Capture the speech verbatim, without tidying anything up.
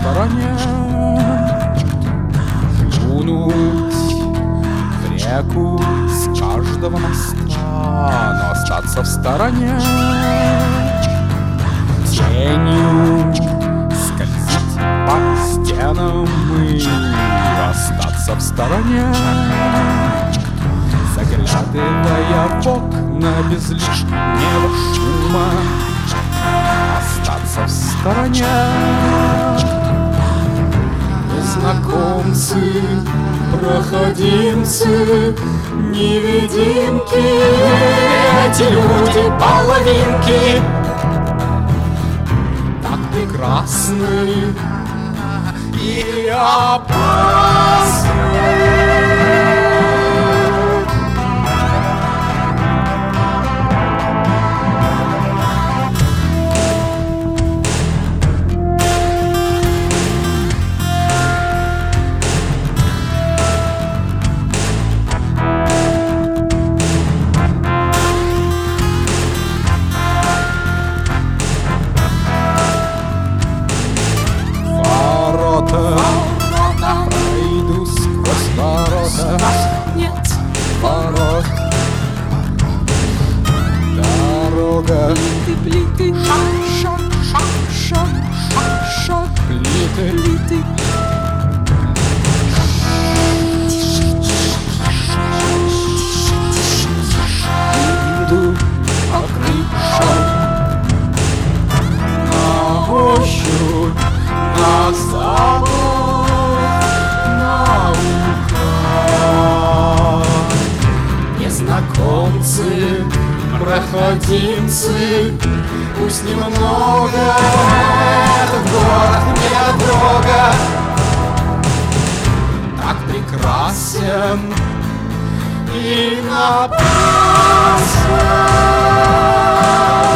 стороне, плюнуть в реку с каждого моста, но остаться в стороне, тенью скользить по стенам и остаться в стороне, заглядывая в окна без лишнего шума, остаться в стороне. Незнакомцы, проходимцы, невидимки, эти люди половинки так прекрасны и опасны. Пройду сквозь ворота. Нет ворот. Дорога. Плиты, плиты, шаг, шаг, шаг, шаг, шаг, Плиты. плиты. Иду по крышам, на ощупь, на запах, наука. Незнакомцы, проходимцы, пусть немного этот город мне дорога, так прекрасен и напрасно.